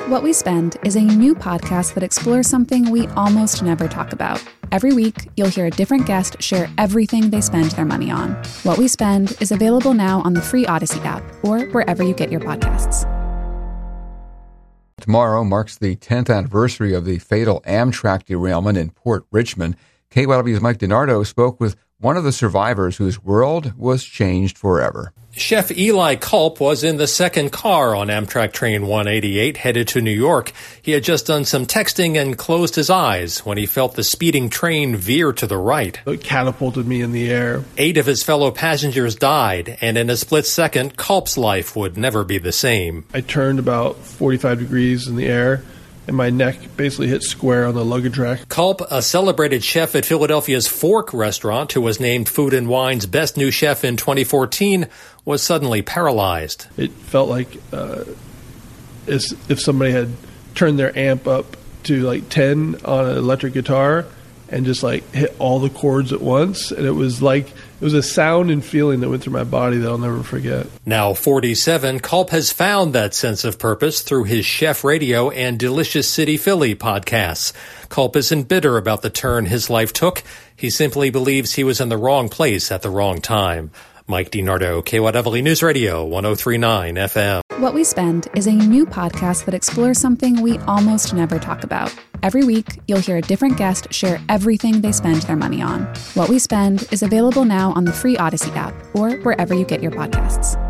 What We Spend is a new podcast that explores something we almost never talk about. Every week, you'll hear a different guest share everything they spend their money on. What We Spend is available now on the free Odyssey app or wherever you get your podcasts. Tomorrow marks the 10th anniversary of the fatal Amtrak derailment in Port Richmond. KYW's Mike DiNardo spoke with one of the survivors whose world was changed forever. Chef Eli Culp was in the second car on Amtrak Train 188 headed to New York. He had just done some texting and closed his eyes when he felt the speeding train veer to the right. It catapulted me in the air. 8 of his fellow passengers died, and in a split second, Culp's life would never be the same. I turned about 45 degrees in the air, and my neck basically hit square on the luggage rack. Culp, a celebrated chef at Philadelphia's Fork restaurant who was named Food & Wine's best new chef in 2014, was suddenly paralyzed. It felt like as if somebody had turned their amp up to like 10 on an electric guitar and just like hit all the chords at once. And it was a sound and feeling that went through my body that I'll never forget. Now 47, Culp has found that sense of purpose through his Chef Radio and Delicious City Philly podcasts. Culp isn't bitter about the turn his life took. He simply believes he was in the wrong place at the wrong time. Mike DiNardo, KYW News Radio, 103.9 FM. What We Spend is a new podcast that explores something we almost never talk about. Every week, you'll hear a different guest share everything they spend their money on. What We Spend is available now on the free Odyssey app or wherever you get your podcasts.